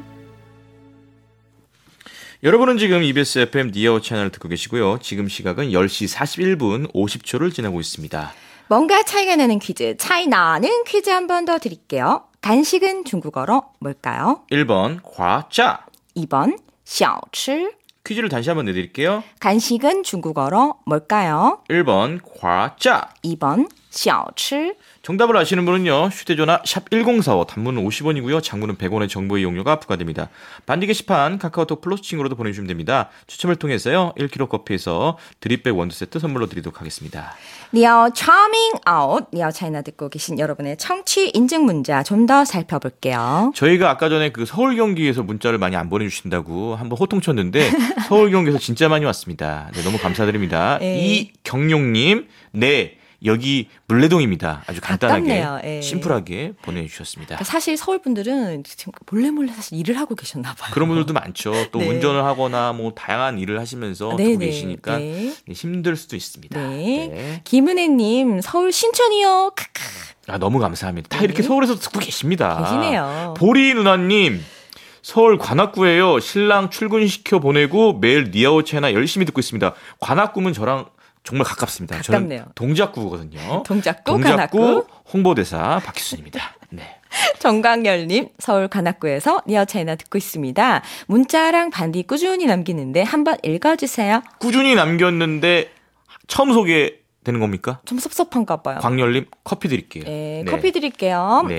여러분은 지금 이비에스 에프엠 니아오 채널을 듣고 계시고요. 지금 시각은 열 시 사십일 분 오십 초를 지나고 있습니다. 뭔가 차이가 나는 퀴즈, 차이나는 퀴즈 한 번 더 드릴게요. 간식은 중국어로 뭘까요? 일 번 과자, 이 번 小吃, 퀴즈를 다시 한번 내드릴게요. 간식은 중국어로 뭘까요? 일 번 과자, 이 번 小吃. 정답을 아시는 분은요. 휴대전화 샵 일공사오, 단문은 오십 원이고요. 장문은 백 원의 정보 이용료가 부과됩니다. 반디 게시판 카카오톡 플러스친구로도 보내주시면 됩니다. 추첨을 통해서요. 일 킬로그램 커피에서 드립백 원두 세트 선물로 드리도록 하겠습니다. 니아오 차밍 아웃, 니아오 차이나 듣고 계신 여러분의 청취 인증 문자 좀 더 살펴볼게요. 저희가 아까 전에 그 서울 경기에서 문자를 많이 안 보내주신다고 한번 호통쳤는데 서울 경기에서 진짜 많이 왔습니다. 네, 너무 감사드립니다. 네. 이경용님, 네. 여기 물레동입니다. 아주 간단하게 가깝네요. 예. 심플하게 보내주셨습니다. 사실 서울 분들은 지금 몰래 몰래 사실 일을 하고 계셨나 봐요. 그런 분들도 많죠. 또 네. 운전을 하거나 뭐 다양한 일을 하시면서 네, 듣고 네, 계시니까 네. 힘들 수도 있습니다. 네. 네. 김은혜님 서울 신천이요. 크크. 아, 너무 감사합니다. 다 네. 이렇게 서울에서 듣고 계십니다. 계시네요. 보리 누나님. 서울 관악구에요. 신랑 출근시켜 보내고 매일 니아오 채나 열심히 듣고 있습니다. 관악구면 저랑 정말 가깝습니다. 가깝네요. 저는 동작구거든요. 동작구, 동작구 관악구. 홍보대사 박희순입니다. 네. 정광열님 서울 관악구에서 니아오 차이나 듣고 있습니다. 문자랑 반디 꾸준히 남기는데 한번 읽어주세요. 꾸준히 남겼는데 처음 소개되는 겁니까? 좀 섭섭한가 봐요. 광열님 커피 드릴게요. 네, 네. 커피 드릴게요. 네.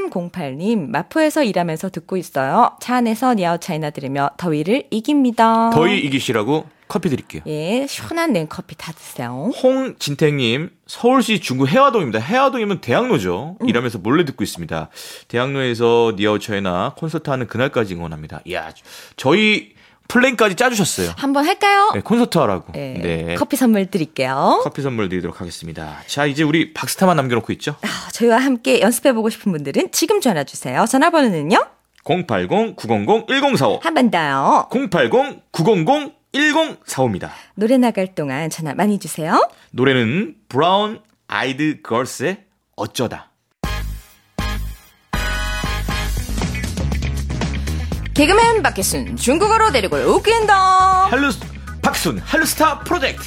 일삼공팔님 마포에서 일하면서 듣고 있어요. 차 안에서 니아오 차이나 들으며 더위를 이깁니다. 더위 이기시라고 커피 드릴게요. 예, 시원한 냉커피 다 드세요. 홍진택님, 서울시 중구 해화동입니다. 해화동이면 대학로죠. 음. 일하면서 몰래 듣고 있습니다. 대학로에서 니아오 차이나 콘서트 하는 그날까지 응원합니다. 이야, 저희 플랜까지 짜주셨어요. 한번 할까요? 네, 콘서트 하라고. 네, 네. 커피 선물 드릴게요. 커피 선물 드리도록 하겠습니다. 자, 이제 우리 박스타만 남겨놓고 있죠. 아, 저희와 함께 연습해보고 싶은 분들은 지금 전화 주세요. 전화번호는요? 공팔공 구공공 일공사오. 한 번 더요. 공팔공 구공공 일공사오입니다. 노래 나갈 동안 전화 많이 주세요. 노래는 브라운 아이드 걸스의 어쩌다. 개그맨 박희순 중국어로 데리고 웃긴다. 할루 박순 할루스타 프로젝트.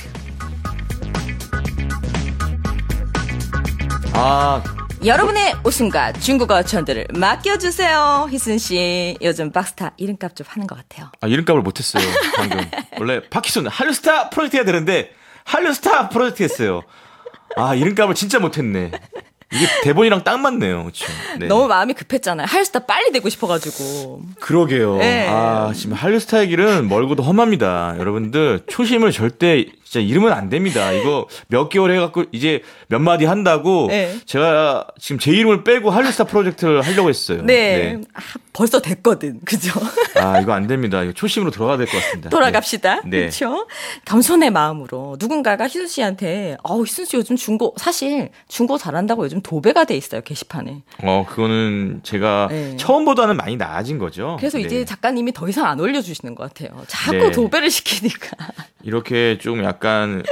아, 여러분의 웃음과 중국어 천들을 맡겨주세요. 희순 씨 요즘 박스타 이름값 좀 하는 것 같아요. 아, 이름값을 못했어요 방금. 원래 박희순 할루스타 프로젝트 해야 되는데 할루스타 프로젝트 했어요. 아, 이름값을 진짜 못했네. 이게 대본이랑 딱 맞네요. 그렇죠? 네. 너무 마음이 급했잖아요. 할스타 빨리 되고 싶어가지고. 그러게요. 네. 아, 지금 할루스타의 길은 멀고도 험합니다. 여러분들 초심을 절대 진짜 잃으면 안 됩니다. 이거 몇 개월 해갖고 이제 몇 마디 한다고 네. 제가 지금 제 이름을 빼고 할루스타 프로젝트를 하려고 했어요. 네. 네. 아, 벌써 됐거든. 그죠? 아, 이거 안 됩니다. 이거 초심으로 돌아가야 될 것 같습니다. 돌아갑시다. 네. 그렇죠? 겸손의 마음으로 누군가가 희순 씨한테 어우, 희순 씨 요즘 중고 사실 중고 잘한다고 요즘 도배가 돼 있어요. 게시판에. 어, 그거는 제가 네. 처음보다는 많이 나아진 거죠. 그래서 네. 이제 작가님이 더 이상 안 올려주시는 것 같아요. 자꾸 네. 도배를 시키니까. 이렇게 좀 약간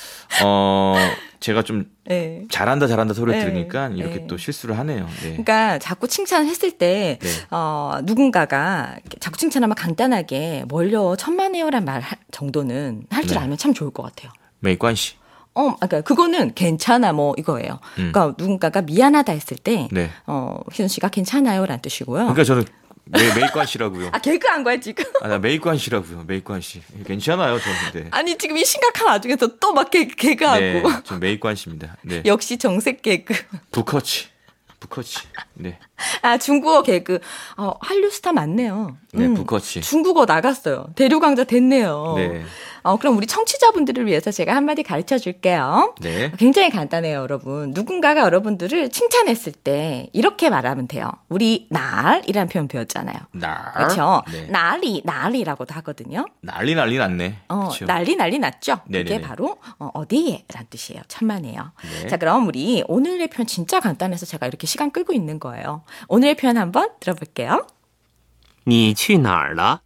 어 제가 좀 네. 잘한다 잘한다 소리 네. 들으니까 이렇게 네. 또 실수를 하네요. 네. 그러니까 자꾸 칭찬했을 때 네. 어, 누군가가 자꾸 칭찬하면 간단하게 뭘요 천만에요란 말 하- 정도는 할 줄 네. 알면 참 좋을 것 같아요. 메이관시. 어, 그러니까 그거는 괜찮아 뭐 이거예요. 음. 그러니까 누군가가 미안하다 했을 때, 네. 어, 희순 씨가 괜찮아요라는 뜻이고요. 그러니까 저는 메, 메이관시라고요. 아 개그 한 거야 지금? 아, 나 메이관시라고요. 메이관시. 괜찮아요, 저는. 네. 아니 지금 이 심각한 와중에서 또 막 개그하고. 네, 저 메이관시입니다. 네. 역시 정색 개그. 부커치. 부커치. 네. 아 중국어 개그. 어, 한류 스타 맞네요. 네, 부커치. 중국어 나갔어요. 대륙 강자 됐네요. 네. 어, 그럼 우리 청취자분들을 위해서 제가 한마디 가르쳐 줄게요. 네. 굉장히 간단해요, 여러분. 누군가가 여러분들을 칭찬했을 때 이렇게 말하면 돼요. 우리 날이라는 표현 배웠잖아요. 날. 그렇죠. 네. 날이 날이라고도 하거든요. 난리 난리 났네. 어, 그쵸? 난리 난리 났죠. 네네네. 이게 바로 어, 어디에란 뜻이에요. 천만에요. 네. 자, 그럼 우리 오늘의 표현 진짜 간단해서 제가 이렇게 시간 끌고 있는 거예요. 오늘의 표현 한번 들어볼게요. 你去哪儿了?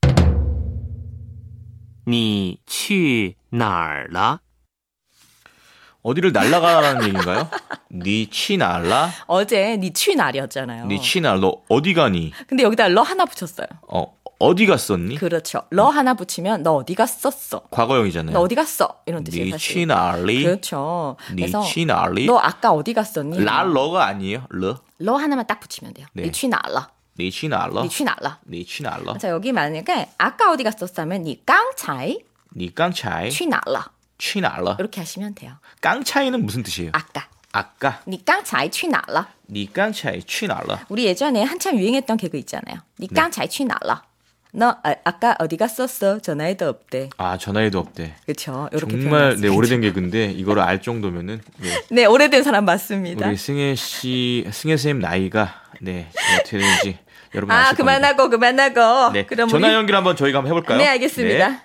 你去哪儿了? 어디를 날아가라는 얘기인가요? 니 치날라? 어제 니 취날이었잖아요. 니 치날, 너 어디 가니? 근데 여기다 러 하나 붙였어요. 어, 어디 갔었니? 그렇죠. 러 하나 붙이면 너 어디 갔었어? 과거형이잖아요. 너 어디 갔어? 이런 뜻이에요, 니 사실. 치날리? 그렇죠. 니 그래서 치날리? 너 아까 어디 갔었니? 랄러가 아니에요? 러? 러 하나만 딱 붙이면 돼요. 네. 니 취날라. 니去哪了? 니去哪了? 니去哪了? 자, 여기 만약에 아까 어디 갔었다면 니刚才 니刚才去哪了? 去哪了? 이렇게 하시면 돼요. 깡차이는 무슨 뜻이에요? 아까. 아까. 니刚才去哪了? 니刚才去哪了? 우리 예전에 한참 유행했던 개그 있잖아요. 니刚才去哪了? 너 아, 아까 어디 갔었어? 전화해도 없대. 아, 전화해도 없대. 그렇죠. 정말 네, 오래된 개그인데 이거를 알 정도면은 네. 네, 오래된 사람 맞습니다. 우리 승혜 씨, 승혜 선생님 나이가 네, 어떻게 되는지 여러분 아, 아실 그만하고 겁니다. 그만하고. 네. 그럼 전화 우리... 연결 한번 저희가 한번 해볼까요? 네, 알겠습니다. 네.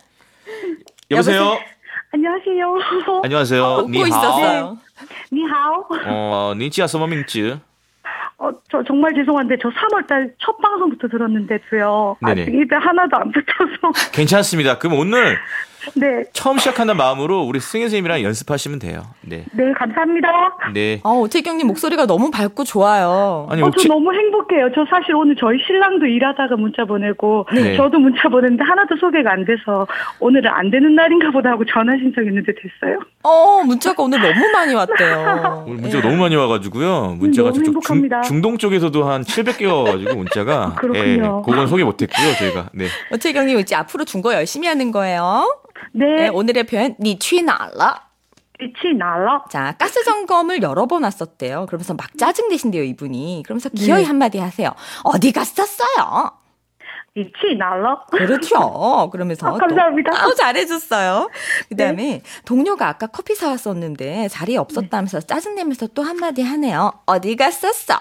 여보세요? 안녕하세요. 안녕하세요. 어, 웃고 있었어요. 니하오. 어, 니지야什么名字? 어, 저 정말 죄송한데 저 삼월달 첫 방송부터 들었는데도요. 네네. 아직 입에 하나도 안 붙어서. 괜찮습니다. 그럼 오늘 네. 처음 시작한다는 마음으로 우리 승혜 선생님이랑 연습하시면 돼요. 네. 네, 감사합니다. 네. 어, 오태경님 목소리가 너무 밝고 좋아요. 아니, 어, 혹시... 저 너무 행복해요. 저 사실 오늘 저희 신랑도 일하다가 문자 보내고 네. 저도 문자 보냈는데 하나도 소개가 안 돼서 오늘은 안 되는 날인가 보다 하고 전화 신청했는데 됐어요. 어, 문자가 오늘 너무 많이 왔대요. 오늘 문자가 네. 너무 많이 와가지고요. 문자가 너무 저쪽 중, 행복합니다. 중동 쪽에서도 한 칠백 개가 와가지고 문자가. 그렇군요. 예, 그건 소개 못했고요, 저희가. 네. 오태경님 이제 앞으로 중고 열심히 하는 거예요. 네. 네, 오늘의 표현 니去哪了? 니去哪了? 자, 가스 점검을 여러 번 왔었대요. 그러면서 막 짜증 내신대요, 이분이. 그러면서 기어이 네. 한마디 하세요. 어디 갔었어요? 니去哪了? 그렇죠. 그러면서 아, 감사합니다. 또, 아우, 잘해줬어요. 그 다음에 네. 동료가 아까 커피 사왔었는데 자리에 없었다면서 네. 짜증내면서 또 한마디 하네요. 어디 갔었어?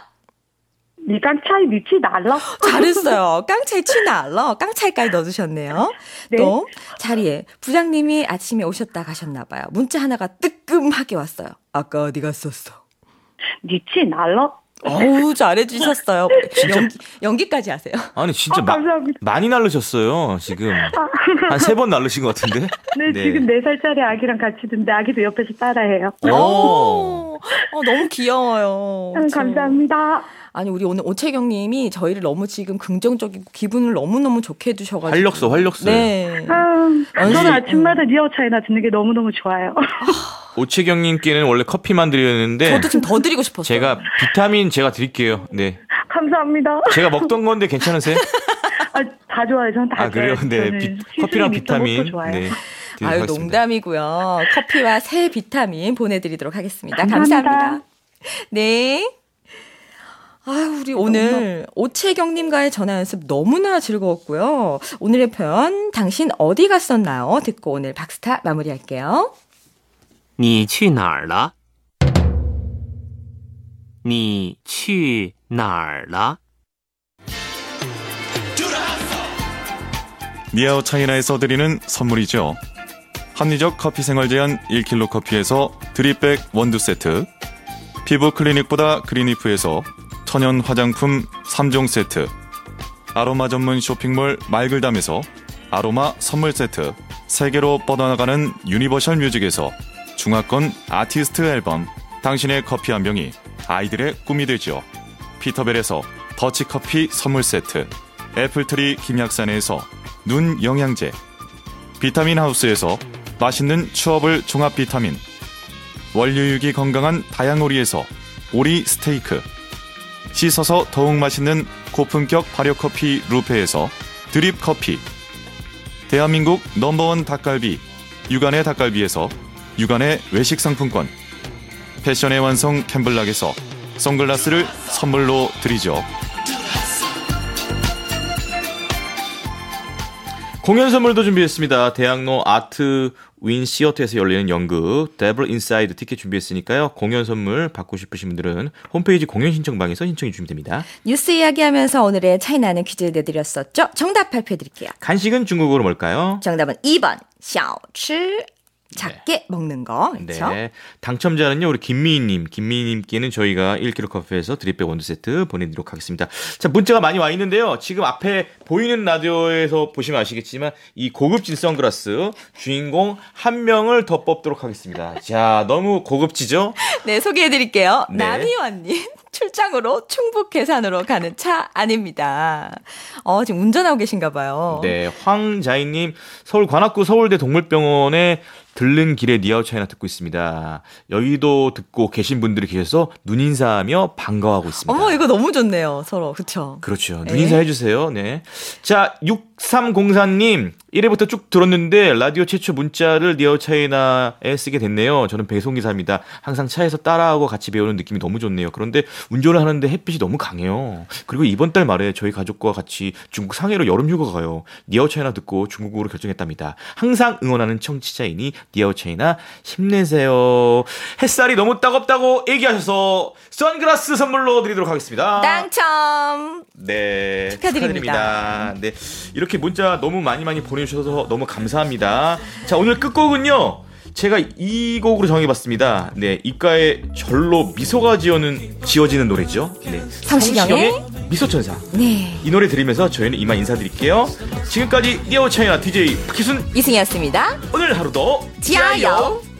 니 깡차이 니去哪了? 잘했어요. 깡차이去哪了? 깡차이까지 넣어주셨네요. 네. 또 자리에 부장님이 아침에 오셨다 가셨나 봐요. 문자 하나가 뜨끔하게 왔어요. 아까 어디 갔었어? 니去哪了? 어우, 잘해주셨어요. 연기, 연기까지 하세요. 아니, 진짜 아, 마, 많이 날르셨어요, 지금. 한 세 번 날르신 것 같은데? 네, 네, 지금 네 살짜리 아기랑 같이 듣는데 아기도 옆에서 따라해요. 오, 어, 너무 귀여워요. 음, 감사합니다. 아니, 우리 오늘 오채경 님이 저희를 너무 지금 긍정적이고 기분을 너무너무 좋게 해주셔가지고. 활력소, 활력소. 네. 아, 저는 아침마다 음. 니아오 차이나 듣는 게 너무너무 좋아요. 오채경님께는 원래 커피만 드렸는데. 저도 좀 더 드리고 싶었어요. 제가 비타민 제가 드릴게요. 네. 감사합니다. 제가 먹던 건데 괜찮으세요? 아, 다 좋아요. 전 다 아, 그래요? 네. 비, 커피랑 비타민. 네. 아유, 하겠습니다. 농담이고요. 커피와 새 비타민 보내드리도록 하겠습니다. 감사합니다. 감사합니다. 네. 아유, 우리 오늘 오채경님과의 전화 연습 너무나 즐거웠고요. 오늘의 표현, 당신 어디 갔었나요? 듣고 오늘 박스타 마무리할게요. 你去哪儿了?你去哪儿了? 니아오 차이나에서 드리는 선물이죠. 합리적 커피 생활 제한 일 킬로그램 커피에서 드립백 원두 세트, 피부 클리닉보다 그린리프에서 천연 화장품 삼 종 세트, 아로마 전문 쇼핑몰 말글담에서 아로마 선물 세트, 세계로 뻗어나가는 유니버셜 뮤직에서 중화권 아티스트 앨범, 당신의 커피 한 병이 아이들의 꿈이 되죠. 피터벨에서 더치커피 선물 세트, 애플트리 김약산에서 눈 영양제, 비타민 하우스에서 맛있는 추어블 종합 비타민, 원료육이 건강한 다양오리에서 오리 스테이크, 씻어서 더욱 맛있는 고품격 발효커피 루페에서 드립 커피, 대한민국 넘버원 닭갈비 육안의 닭갈비에서 육안의 외식 상품권, 패션의 완성 캠블락에서 선글라스를 선물로 드리죠. 공연 선물도 준비했습니다. 대학로 아트 윈 시어터에서 열리는 연극 데블 인사이드 티켓 준비했으니까요. 공연 선물 받고 싶으신 분들은 홈페이지 공연 신청방에서 신청해 주시면 됩니다. 뉴스 이야기하면서 오늘의 차이나는 퀴즈 내드렸었죠. 정답 발표해드릴게요. 간식은 중국어로 뭘까요? 정답은 이 번 샤오츠. 작게 네. 먹는 거. 그렇죠? 네. 당첨자는요, 우리 김미희님. 김미희님께는 저희가 일 킬로그램 커피에서 드립백 원두 세트 보내드리도록 하겠습니다. 자, 문자가 많이 와 있는데요. 지금 앞에 보이는 라디오에서 보시면 아시겠지만, 이 고급진 선글라스 주인공 한 명을 더 뽑도록 하겠습니다. 자, 너무 고급지죠? 네, 소개해드릴게요. 네. 남희원님. 출장으로 충북 계산으로 가는 차 아닙니다. 어, 지금 운전하고 계신가 봐요. 네, 황자희님, 서울 관악구 서울대 동물병원에 들른 길에 니아오 차이나 듣고 있습니다. 여의도 듣고 계신 분들이 계셔서 눈인사하며 반가워하고 있습니다. 어머, 이거 너무 좋네요. 서로. 그쵸? 그렇죠. 눈인사 해주세요. 네. 자, 육삼공사 님. 일 회부터 쭉 들었는데 라디오 최초 문자를 니아오 차이나에 쓰게 됐네요. 저는 배송기사입니다. 항상 차에서 딸아하고 같이 배우는 느낌이 너무 좋네요. 그런데 운전을 하는데 햇빛이 너무 강해요. 그리고 이번 달 말에 저희 가족과 같이 중국 상해로 여름휴가 가요. 니아오 차이나 듣고 중국으로 결정했답니다. 항상 응원하는 청취자이니 니아오 차이나 힘내세요. 햇살이 너무 따갑다고 얘기하셔서 선글라스 선물로 드리도록 하겠습니다. 당첨. 네, 축하드립니다. 축하드립니다. 네, 이렇게 문자 너무 많이 많이 보내주셔서 너무 감사합니다. 자, 오늘 끝곡은요. 제가 이 곡으로 정해봤습니다. 네, 입가에 절로 미소가 지어는, 지어지는 노래죠. 네, 성시경의, 성시경의 미소천사. 네. 이 노래 들으면서 저희는 이만 인사드릴게요. 지금까지 니아오 차이나 디제이 박희순 이승이었습니다. 오늘 하루도 지아요.